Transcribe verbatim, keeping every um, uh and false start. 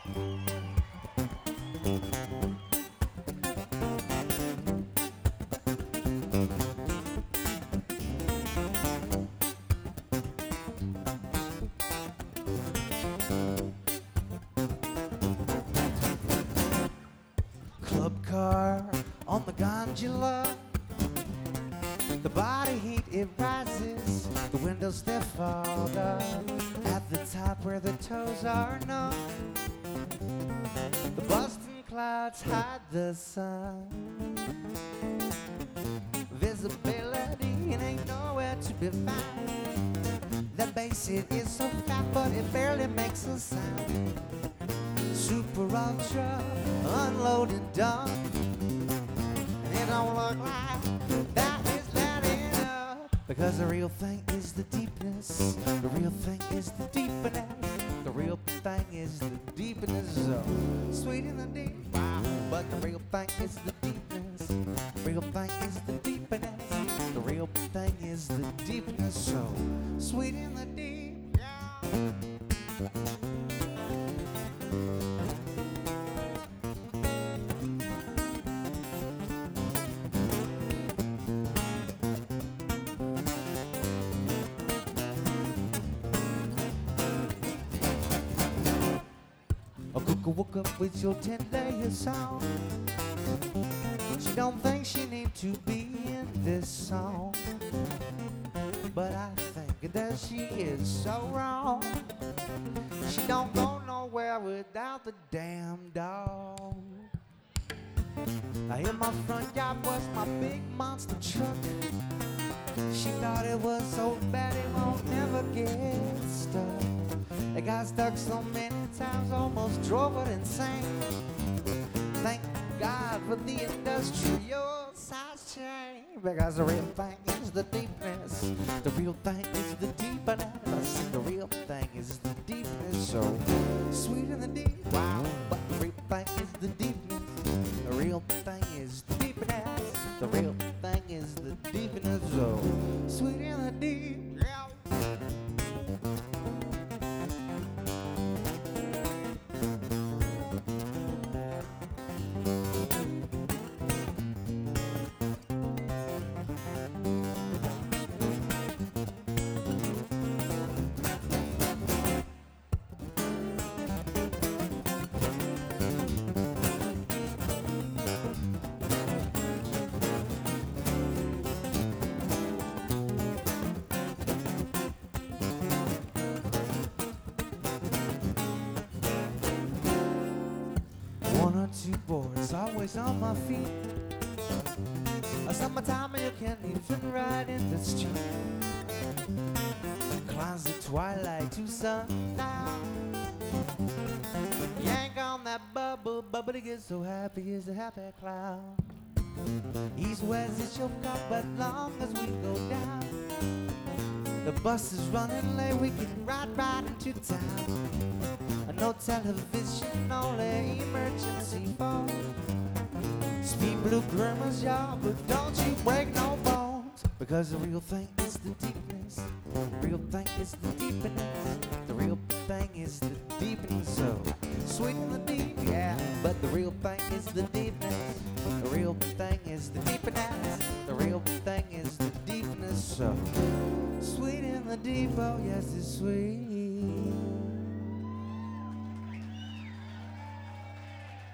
Club car on the gondola, the body heat it rises, the windows they fog up at the top where the toes are numb. The Boston clouds hide the sun. Visibility it ain't nowhere to be found. The bass it is so fat but it barely makes a sound. Super ultra unloaded dumb, and it don't look like that is letting up, because the real thing is the deepness, the real thing is the deepness, the real thing is the deepness, so sweet in the deep, wow. But the real thing is the deepness, the real thing is the deepness, the real thing is the deepness, so sweet in the deep, yeah. Woke up with your ten layer song. She don't think she need to be in this song, but I think that she is so wrong. She don't go nowhere without the damn dog. I in my front yard was my big monster truck. She thought it was so bad it won't never get stuck. It got stuck so many times, almost drove her insane. Thank God for the industrial size chain, because the real thing is the deepness, the real thing is the deepness, the real thing is the deepness, so sweet in the deep, wow. But the real thing is the deepness, the real thing is the deepness, the real thing is the deepness, so sweet in the deep, yeah. Two boards always on my feet. A summertime and you can't even ride in the street. Climbs the twilight to sundown. Yank on that bubble, bubble to get so happy is a happy clown. East west is your cup, but long as we go down, the bus is running late, we can ride right into town. No television, only emergency phone. Speed blue grimace, y'all, but don't you break no bones, because the real thing is the deepness, the real thing is the deepness, the real thing is the deepness, so sweet in the deep, yeah. But the real thing is the deepness, the real thing is the deepness, the real thing is the deepness, so sweet in the deep, oh yes, it's sweet.